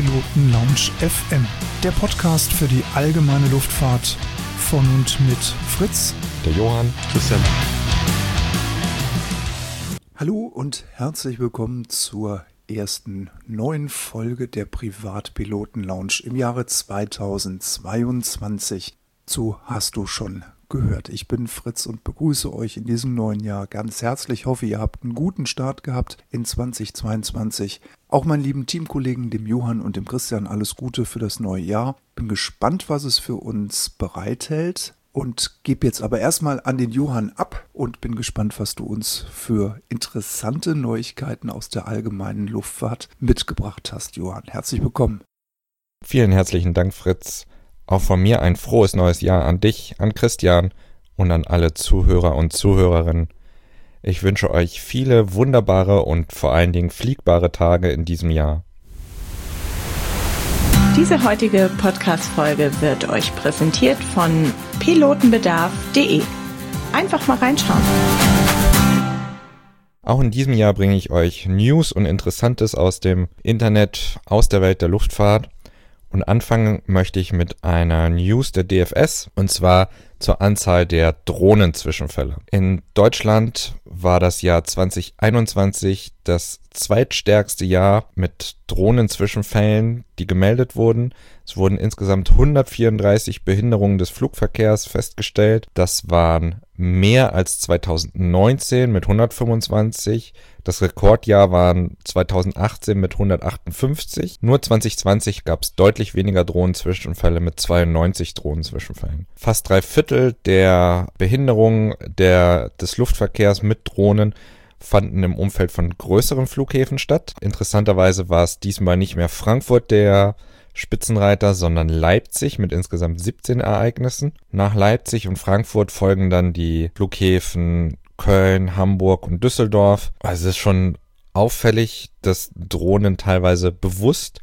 Privatpiloten Lounge FM, der Podcast für die allgemeine Luftfahrt von und mit Fritz, der Johann, Christian. Hallo und herzlich willkommen zur ersten neuen Folge der Privatpiloten Lounge im Jahre 2022. So hast du schon gehört. Ich bin Fritz und begrüße euch in diesem neuen Jahr ganz herzlich. Ich hoffe, ihr habt einen guten Start gehabt in 2022. Auch meinen lieben Teamkollegen, dem Johann und dem Christian, alles Gute für das neue Jahr. Bin gespannt, was es für uns bereithält und gebe jetzt aber erstmal an den Johann ab und bin gespannt, was du uns für interessante Neuigkeiten aus der allgemeinen Luftfahrt mitgebracht hast, Johann. Herzlich willkommen. Vielen herzlichen Dank, Fritz. Auch von mir ein frohes neues Jahr an dich, an Christian und an alle Zuhörer und Zuhörerinnen. Ich wünsche euch viele wunderbare und vor allen Dingen fliegbare Tage in diesem Jahr. Diese heutige Podcast-Folge wird euch präsentiert von pilotenbedarf.de. Einfach mal reinschauen. Auch in diesem Jahr bringe ich euch News und Interessantes aus dem Internet, aus der Welt der Luftfahrt. Und anfangen möchte ich mit einer News der DFS, und zwar zur Anzahl der Drohnenzwischenfälle. In Deutschland war das Jahr 2021 das zweitstärkste Jahr mit Drohnenzwischenfällen, die gemeldet wurden. Es wurden insgesamt 134 Behinderungen des Flugverkehrs festgestellt. Das waren mehr als 2019 mit 125. Das Rekordjahr waren 2018 mit 158. Nur 2020 gab es deutlich weniger Drohnenzwischenfälle mit 92 Drohnenzwischenfällen. Fast 3/4 der Behinderungen des Luftverkehrs mit Drohnen fanden im Umfeld von größeren Flughäfen statt. Interessanterweise war es diesmal nicht mehr Frankfurt der Spitzenreiter, sondern Leipzig mit insgesamt 17 Ereignissen. Nach Leipzig und Frankfurt folgen dann die Flughäfen Köln, Hamburg und Düsseldorf. Also es ist schon auffällig, dass Drohnen teilweise bewusst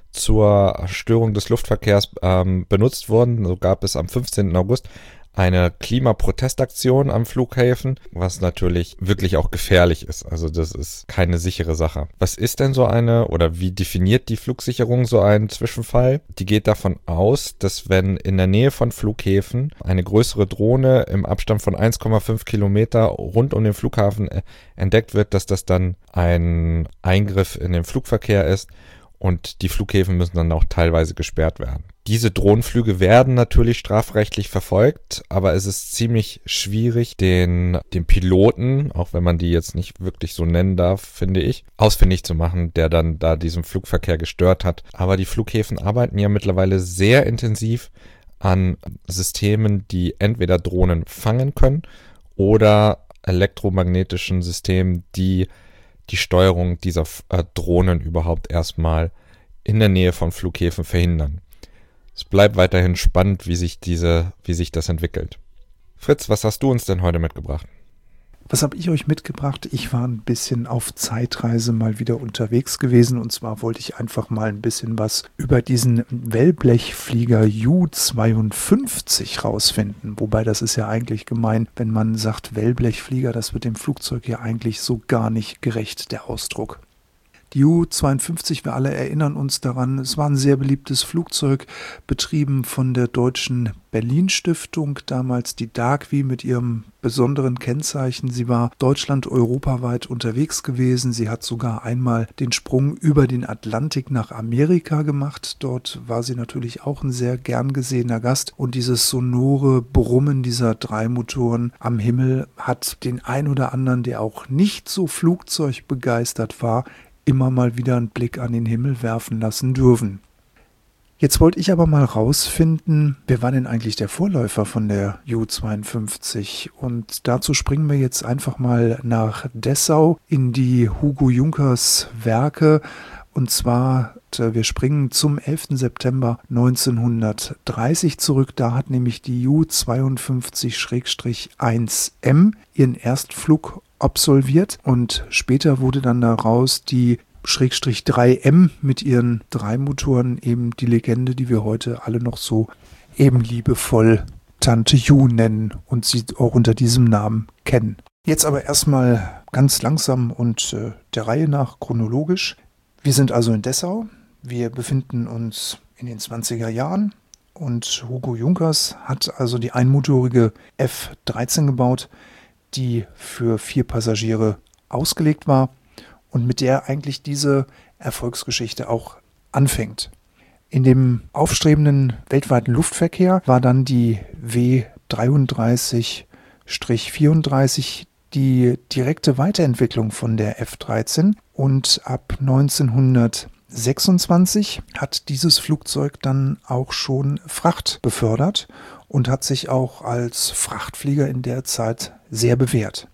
zur Störung des Luftverkehrs benutzt wurden. So gab es am 15. August eine Klimaprotestaktion am Flughäfen, was natürlich wirklich auch gefährlich ist. Also das ist keine sichere Sache. Was ist denn so eine, oder wie definiert die Flugsicherung so einen Zwischenfall? Die geht davon aus, dass wenn in der Nähe von Flughäfen eine größere Drohne im Abstand von 1,5 Kilometer rund um den Flughafen entdeckt wird, dass das dann ein Eingriff in den Flugverkehr ist. Und die Flughäfen müssen dann auch teilweise gesperrt werden. Diese Drohnenflüge werden natürlich strafrechtlich verfolgt, aber es ist ziemlich schwierig, den Piloten, auch wenn man die jetzt nicht wirklich so nennen darf, finde ich, ausfindig zu machen, der dann da diesen Flugverkehr gestört hat. Aber die Flughäfen arbeiten ja mittlerweile sehr intensiv an Systemen, die entweder Drohnen fangen können oder elektromagnetischen Systemen, die Steuerung dieser Drohnen überhaupt erstmal in der Nähe von Flughäfen verhindern. Es bleibt weiterhin spannend, wie sich das entwickelt. Fritz, was hast du uns denn heute mitgebracht? Was habe ich euch mitgebracht? Ich war ein bisschen auf Zeitreise mal wieder unterwegs gewesen, und zwar wollte ich einfach mal ein bisschen was über diesen Wellblechflieger Ju-52 rausfinden. Wobei, das ist ja eigentlich gemein, wenn man sagt Wellblechflieger, das wird dem Flugzeug ja eigentlich so gar nicht gerecht, der Ausdruck. Die Ju-52, wir alle erinnern uns daran, es war ein sehr beliebtes Flugzeug, betrieben von der Deutschen Berlin-Stiftung, damals die DARCWI mit ihrem besonderen Kennzeichen. Sie war deutschland-europaweit unterwegs gewesen. Sie hat sogar einmal den Sprung über den Atlantik nach Amerika gemacht. Dort war sie natürlich auch ein sehr gern gesehener Gast. Und dieses sonore Brummen dieser drei Motoren am Himmel hat den ein oder anderen, der auch nicht so flugzeugbegeistert war, immer mal wieder einen Blick an den Himmel werfen lassen dürfen. Jetzt wollte ich aber mal rausfinden, wer war denn eigentlich der Vorläufer von der Ju-52? Und dazu springen wir jetzt einfach mal nach Dessau in die Hugo Junkers Werke. Und zwar, wir springen zum 11. September 1930 zurück. Da hat nämlich die Ju-52-1M ihren Erstflug absolviert. Und später wurde dann daraus die /3M mit ihren 3 Motoren eben die Legende, die wir heute alle noch so eben liebevoll Tante Ju nennen und sie auch unter diesem Namen kennen. Jetzt aber erstmal ganz langsam und der Reihe nach chronologisch. Wir sind also in Dessau. Wir befinden uns in den 20er Jahren und Hugo Junkers hat also die einmotorige F13 gebaut, die für 4 Passagiere ausgelegt war und mit der eigentlich diese Erfolgsgeschichte auch anfängt. In dem aufstrebenden weltweiten Luftverkehr war dann die W33-34 die direkte Weiterentwicklung von der F13 und ab 1926 hat dieses Flugzeug dann auch schon Fracht befördert und hat sich auch als Frachtflieger in der Zeit sehr bewährt.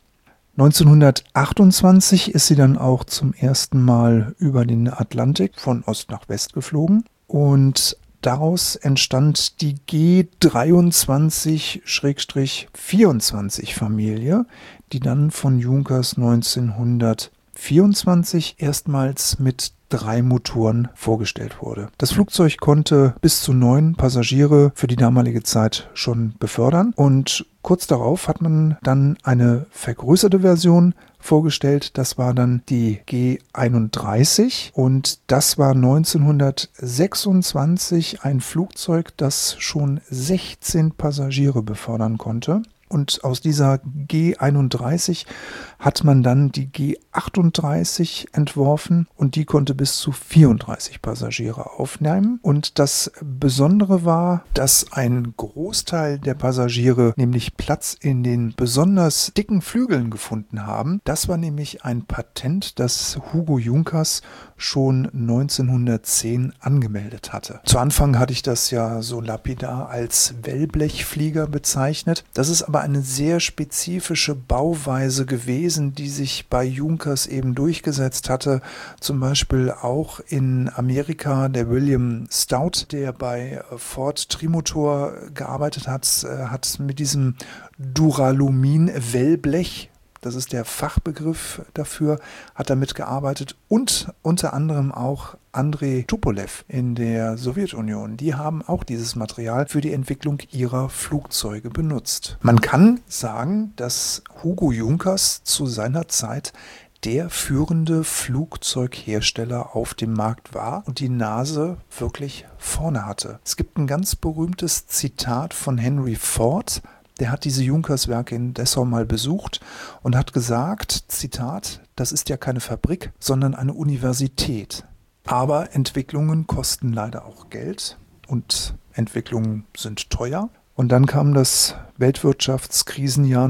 1928 ist sie dann auch zum ersten Mal über den Atlantik von Ost nach West geflogen und daraus entstand die G23-24 Familie, die dann von Junkers 1924 erstmals mit 3 Motoren vorgestellt wurde. Das Flugzeug konnte bis zu 9 Passagiere für die damalige Zeit schon befördern und kurz darauf hat man dann eine vergrößerte Version vorgestellt. Das war dann die G31 und das war 1926 ein Flugzeug, das schon 16 Passagiere befördern konnte. Und aus dieser G31 hat man dann die G38 entworfen und die konnte bis zu 34 Passagiere aufnehmen. Und das Besondere war, dass ein Großteil der Passagiere nämlich Platz in den besonders dicken Flügeln gefunden haben. Das war nämlich ein Patent, das Hugo Junkers schon 1910 angemeldet hatte. Zu Anfang hatte ich das ja so lapidar als Wellblechflieger bezeichnet. Das ist aber eine sehr spezifische Bauweise gewesen, die sich bei Junkers eben durchgesetzt hatte. Zum Beispiel auch in Amerika der William Stout, der bei Ford Trimotor gearbeitet hat, hat mit diesem Duralumin-Wellblech, das ist der Fachbegriff dafür, hat damit gearbeitet und unter anderem auch Andrei Tupolev in der Sowjetunion. Die haben auch dieses Material für die Entwicklung ihrer Flugzeuge benutzt. Man kann sagen, dass Hugo Junkers zu seiner Zeit der führende Flugzeughersteller auf dem Markt war und die Nase wirklich vorne hatte. Es gibt ein ganz berühmtes Zitat von Henry Ford. Der hat diese Junkers-Werke in Dessau mal besucht und hat gesagt, Zitat, das ist ja keine Fabrik, sondern eine Universität. Aber Entwicklungen kosten leider auch Geld und Entwicklungen sind teuer. Und dann kam das Weltwirtschaftskrisenjahr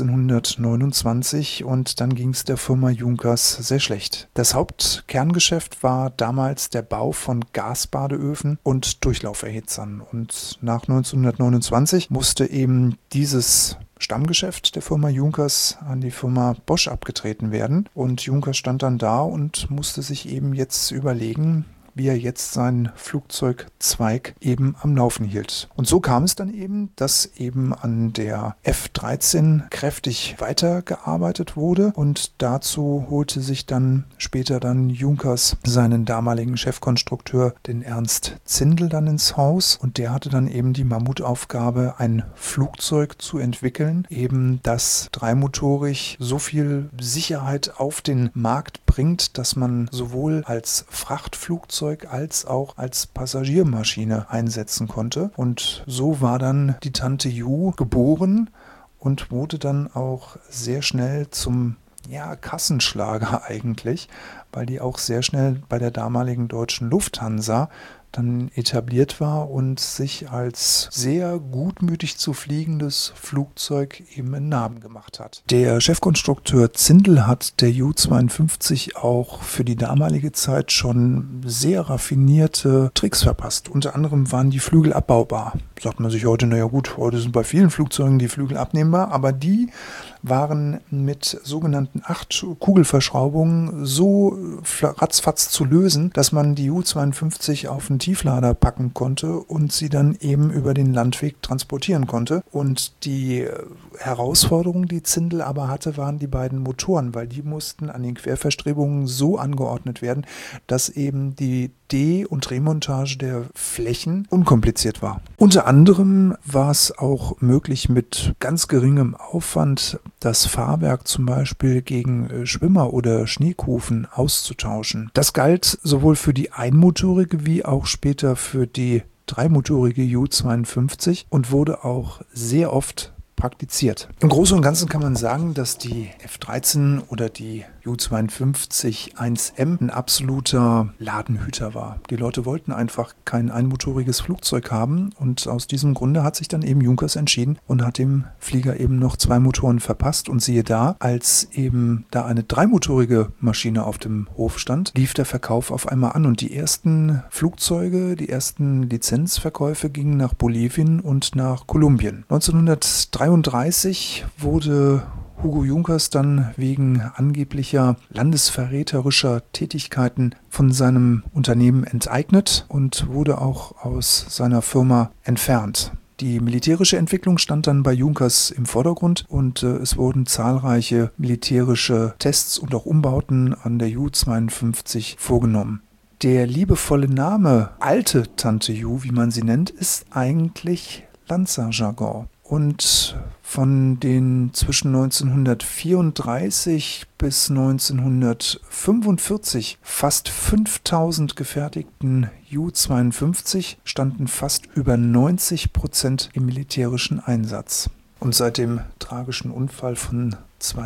1929 und dann ging es der Firma Junkers sehr schlecht. Das Hauptkerngeschäft war damals der Bau von Gasbadeöfen und Durchlauferhitzern. Und nach 1929 musste eben dieses Stammgeschäft der Firma Junkers an die Firma Bosch abgetreten werden. Und Junkers stand dann da und musste sich eben jetzt überlegen, wie er jetzt seinen Flugzeugzweig eben am Laufen hielt. Und so kam es dann eben, dass eben an der F13 kräftig weitergearbeitet wurde und dazu holte sich dann später dann Junkers seinen damaligen Chefkonstrukteur, den Ernst Zindel, dann ins Haus und der hatte dann eben die Mammutaufgabe, ein Flugzeug zu entwickeln, eben das dreimotorig so viel Sicherheit auf den Markt bringt, dass man sowohl als Frachtflugzeug als auch als Passagiermaschine einsetzen konnte. Und so war dann die Tante Ju geboren und wurde dann auch sehr schnell zum Kassenschlager eigentlich, weil die auch sehr schnell bei der damaligen deutschen Lufthansa dann etabliert war und sich als sehr gutmütig zu fliegendes Flugzeug eben einen Namen gemacht hat. Der Chefkonstrukteur Zindel hat der Ju-52 auch für die damalige Zeit schon sehr raffinierte Tricks verpasst. Unter anderem waren die Flügel abbaubar. Sagt man sich heute, naja gut, heute sind bei vielen Flugzeugen die Flügel abnehmbar, aber die waren mit sogenannten 8-Kugelverschraubungen so ratzfatz zu lösen, dass man die Ju-52 auf einen Tieflader packen konnte und sie dann eben über den Landweg transportieren konnte. Und die Herausforderung, die Zindel aber hatte, waren die beiden Motoren, weil die mussten an den Querverstrebungen so angeordnet werden, dass eben die De- und Remontage der Flächen unkompliziert war. Unter Unter anderem war es auch möglich, mit ganz geringem Aufwand das Fahrwerk zum Beispiel gegen Schwimmer oder Schneekufen auszutauschen. Das galt sowohl für die einmotorige wie auch später für die dreimotorige Ju-52 und wurde auch sehr oft praktiziert. Im Großen und Ganzen kann man sagen, dass die F-13 oder die Ju-52 1M ein absoluter Ladenhüter war. Die Leute wollten einfach kein einmotoriges Flugzeug haben und aus diesem Grunde hat sich dann eben Junkers entschieden und hat dem Flieger eben noch 2 Motoren verpasst und siehe da, als eben da eine dreimotorige Maschine auf dem Hof stand, lief der Verkauf auf einmal an und die ersten Flugzeuge, die ersten Lizenzverkäufe gingen nach Bolivien und nach Kolumbien. 1933 wurde Hugo Junkers dann wegen angeblicher landesverräterischer Tätigkeiten von seinem Unternehmen enteignet und wurde auch aus seiner Firma entfernt. Die militärische Entwicklung stand dann bei Junkers im Vordergrund und es wurden zahlreiche militärische Tests und auch Umbauten an der Ju-52 vorgenommen. Der liebevolle Name Alte Tante Ju, wie man sie nennt, ist eigentlich Lanzerjargon. Und von den zwischen 1934 bis 1945 fast 5000 gefertigten Ju-52 standen fast über 90% im militärischen Einsatz. Und seit dem tragischen Unfall von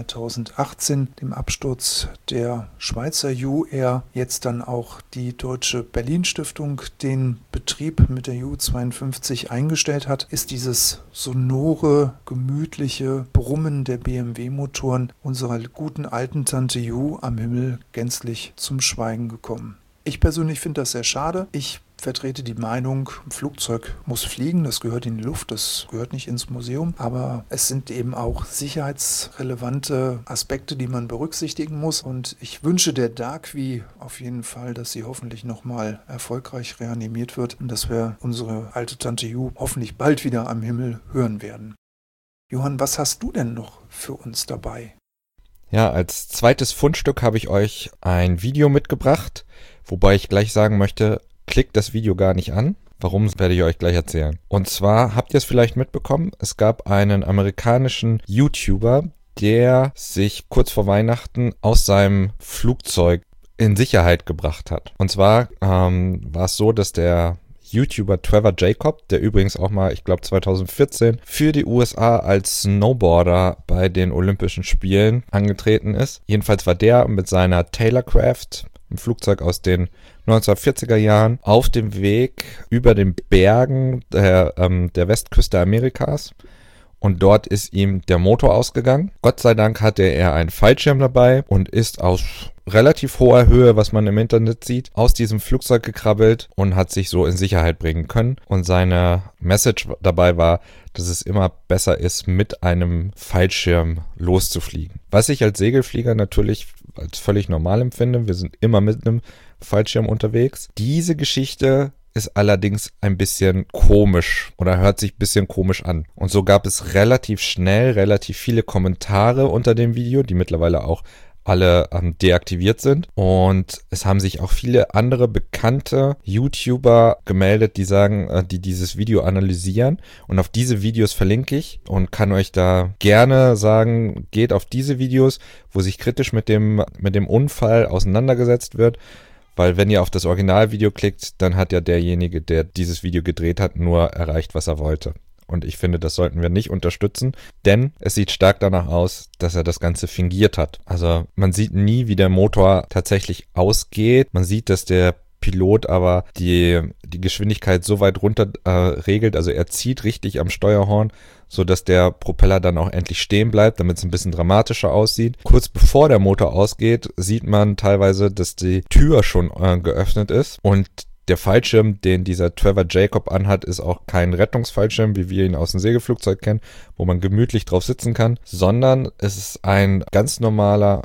2018, dem Absturz der Schweizer Ju-Air, jetzt dann auch die Deutsche Berlin-Stiftung den Betrieb mit der Ju-52 eingestellt hat, ist dieses sonore, gemütliche Brummen der BMW-Motoren unserer guten alten Tante Ju am Himmel gänzlich zum Schweigen gekommen. Ich persönlich finde das sehr schade. Ich vertrete die Meinung, ein Flugzeug muss fliegen, das gehört in die Luft, das gehört nicht ins Museum, aber es sind eben auch sicherheitsrelevante Aspekte, die man berücksichtigen muss und ich wünsche der Darkvi auf jeden Fall, dass sie hoffentlich nochmal erfolgreich reanimiert wird und dass wir unsere alte Tante Ju hoffentlich bald wieder am Himmel hören werden. Johann, was hast du denn noch für uns dabei? Ja, als zweites Fundstück habe ich euch ein Video mitgebracht, wobei ich gleich sagen möchte, klickt das Video gar nicht an. Warum, werde ich euch gleich erzählen. Und zwar habt ihr es vielleicht mitbekommen, es gab einen amerikanischen YouTuber, der sich kurz vor Weihnachten aus seinem Flugzeug in Sicherheit gebracht hat. Und zwar war es so, dass der YouTuber Trevor Jacob, der übrigens auch mal, ich glaube 2014, für die USA als Snowboarder bei den Olympischen Spielen angetreten ist. Jedenfalls war der mit seiner Taylorcraft, ein Flugzeug aus den 1940er Jahren, auf dem Weg über den Bergen der Westküste Amerikas. Und dort ist ihm der Motor ausgegangen. Gott sei Dank hatte er einen Fallschirm dabei und ist aus relativ hoher Höhe, was man im Internet sieht, aus diesem Flugzeug gekrabbelt und hat sich so in Sicherheit bringen können. Und seine Message dabei war, dass es immer besser ist, mit einem Fallschirm loszufliegen. Was ich als Segelflieger natürlich als völlig normal empfinde. Wir sind immer mit einem Fallschirm unterwegs. Diese Geschichte ist allerdings ein bisschen komisch oder hört sich ein bisschen komisch an. Und so gab es relativ schnell relativ viele Kommentare unter dem Video, die mittlerweile auch alle deaktiviert sind. Und es haben sich auch viele andere bekannte YouTuber gemeldet, die sagen, die dieses Video analysieren. Und auf diese Videos verlinke ich und kann euch da gerne sagen, geht auf diese Videos, wo sich kritisch mit dem Unfall auseinandergesetzt wird. Weil wenn ihr auf das Originalvideo klickt, dann hat ja derjenige, der dieses Video gedreht hat, nur erreicht, was er wollte. Und ich finde, das sollten wir nicht unterstützen, denn es sieht stark danach aus, dass er das Ganze fingiert hat. Also man sieht nie, wie der Motor tatsächlich ausgeht. Man sieht, dass der Pilot aber die Geschwindigkeit so weit runter regelt, also er zieht richtig am Steuerhorn, so dass der Propeller dann auch endlich stehen bleibt, damit es ein bisschen dramatischer aussieht. Kurz bevor der Motor ausgeht, sieht man teilweise, dass die Tür schon geöffnet ist und der Fallschirm, den dieser Trevor Jacob anhat, ist auch kein Rettungsfallschirm, wie wir ihn aus dem Segelflugzeug kennen, wo man gemütlich drauf sitzen kann, sondern es ist ein ganz normaler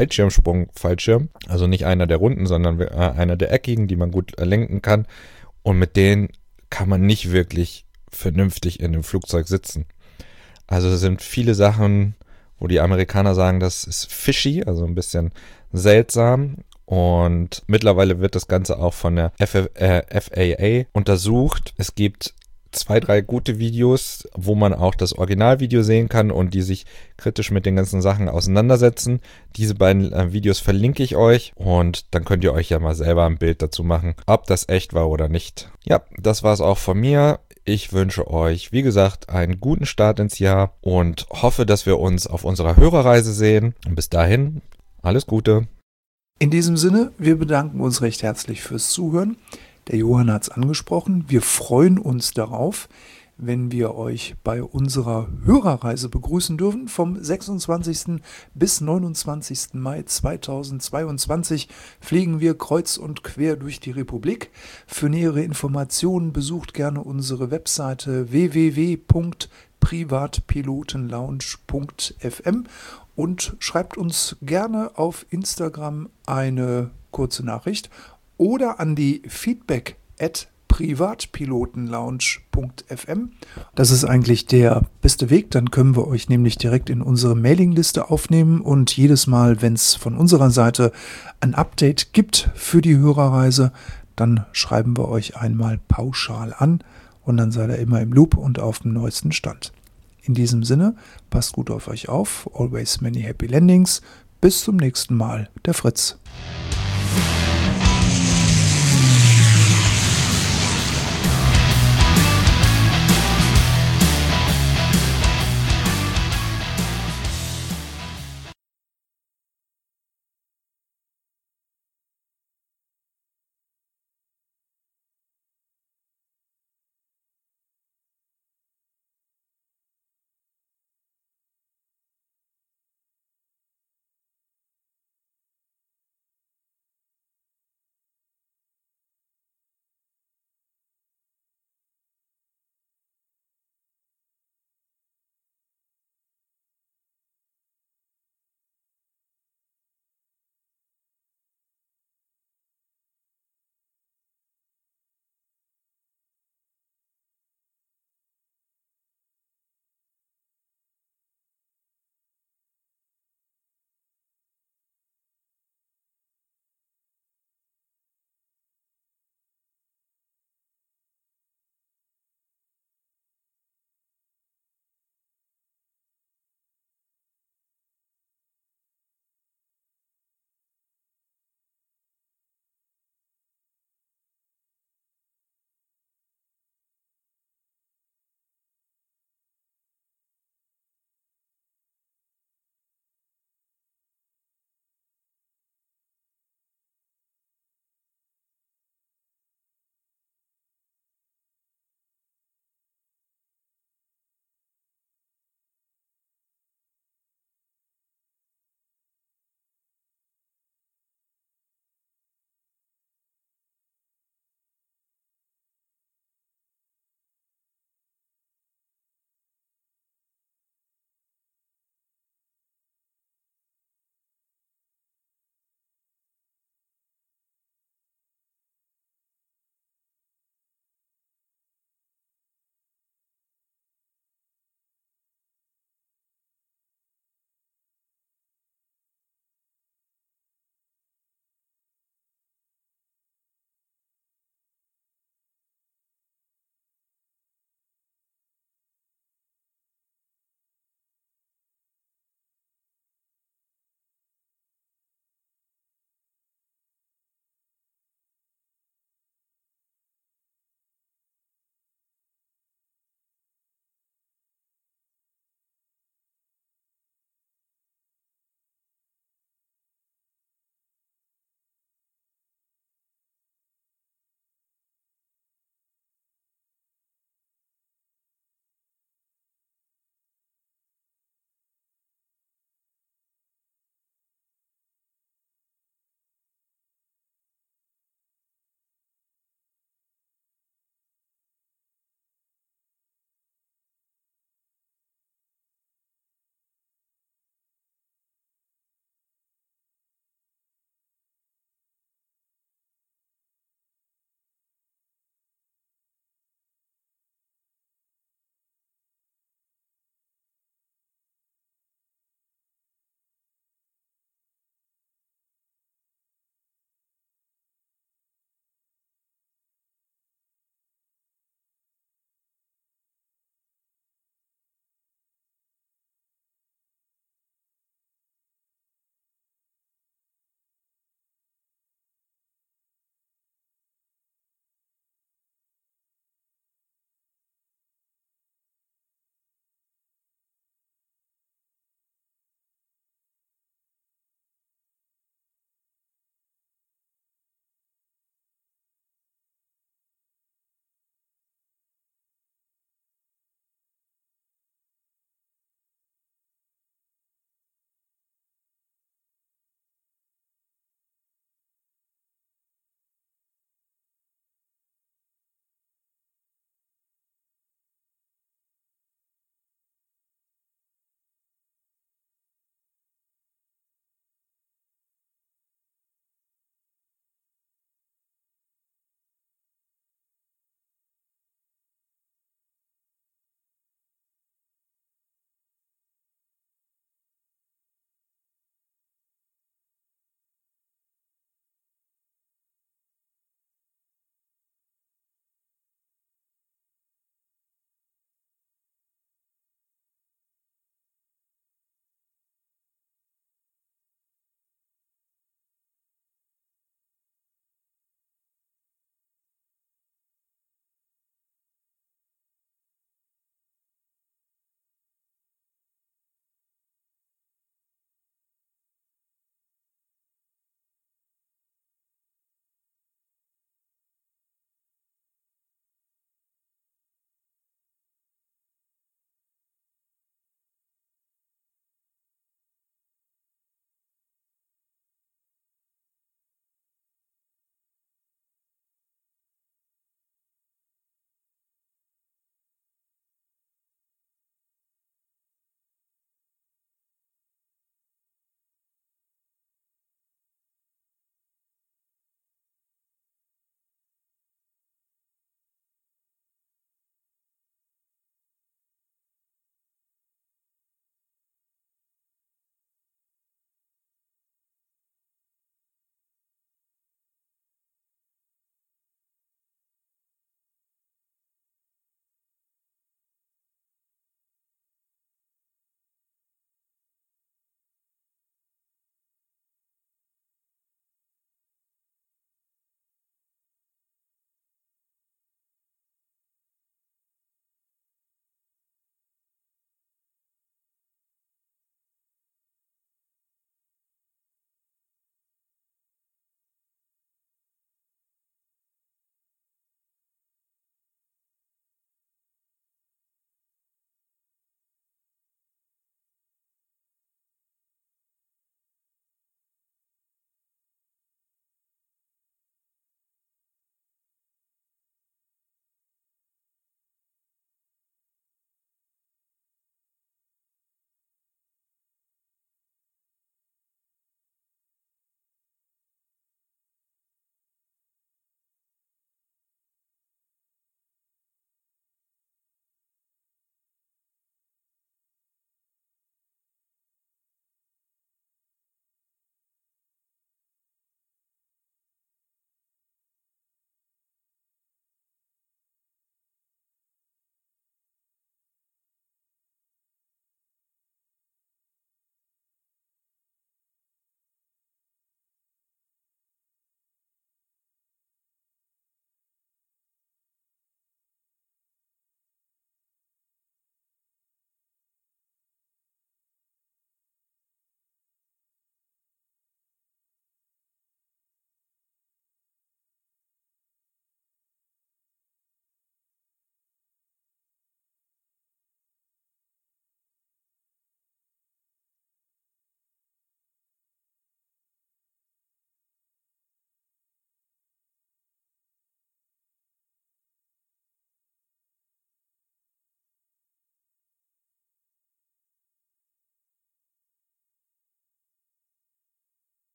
Fallschirm, also nicht einer der runden, sondern einer der eckigen, die man gut lenken kann und mit denen kann man nicht wirklich vernünftig in dem Flugzeug sitzen. Also es sind viele Sachen, wo die Amerikaner sagen, das ist fishy, also ein bisschen seltsam. Und mittlerweile wird das Ganze auch von der FAA untersucht. Es gibt 2, 3 gute Videos, wo man auch das Originalvideo sehen kann und die sich kritisch mit den ganzen Sachen auseinandersetzen. Diese beiden Videos verlinke ich euch und dann könnt ihr euch ja mal selber ein Bild dazu machen, ob das echt war oder nicht. Ja, das war es auch von mir. Ich wünsche euch, wie gesagt, einen guten Start ins Jahr und hoffe, dass wir uns auf unserer Hörerreise sehen. Und bis dahin, alles Gute. In diesem Sinne, wir bedanken uns recht herzlich fürs Zuhören. Der Johann hat es angesprochen. Wir freuen uns darauf, wenn wir euch bei unserer Hörerreise begrüßen dürfen. Vom 26. bis 29. Mai 2022 fliegen wir kreuz und quer durch die Republik. Für nähere Informationen besucht gerne unsere Webseite www.privatpilotenlounge.fm und schreibt uns gerne auf Instagram eine kurze Nachricht oder an die feedback@privatpilotenlounge.fm. Das ist eigentlich der beste Weg, dann können wir euch nämlich direkt in unsere Mailingliste aufnehmen und jedes Mal, wenn es von unserer Seite ein Update gibt für die Hörerreise, dann schreiben wir euch einmal pauschal an und dann seid ihr immer im Loop und auf dem neuesten Stand. In diesem Sinne, passt gut auf euch auf, always many happy landings, bis zum nächsten Mal, der Fritz.